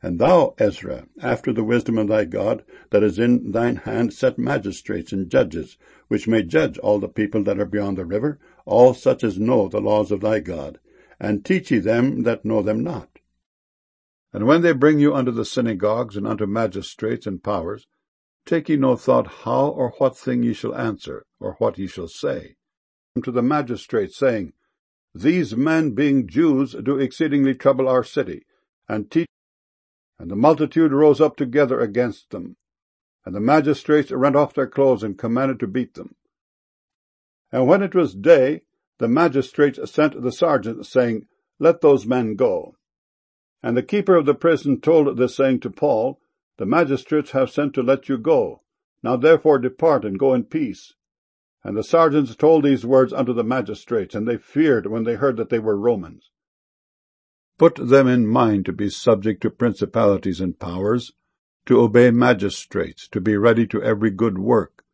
And thou, Ezra, after the wisdom of thy God that is in thine hand, set magistrates and judges, which may judge all the people that are beyond the river, all such as know the laws of thy God, and teach ye them that know them not. And when they bring you unto the synagogues and unto magistrates and powers, take ye no thought how or what thing ye shall answer, or what ye shall say. Unto the magistrates, saying, These men, being Jews, do exceedingly trouble our city, and teach. And the multitude rose up together against them. And the magistrates rent off their clothes, and commanded to beat them. And when it was day, the magistrates sent the sergeant, saying, Let those men go. And the keeper of the prison told this saying to Paul, The magistrates have sent to let you go. Now therefore depart, and go in peace. And the sergeants told these words unto the magistrates, and they feared when they heard that they were Romans. Put them in mind to be subject to principalities and powers, to obey magistrates, to be ready to every good work,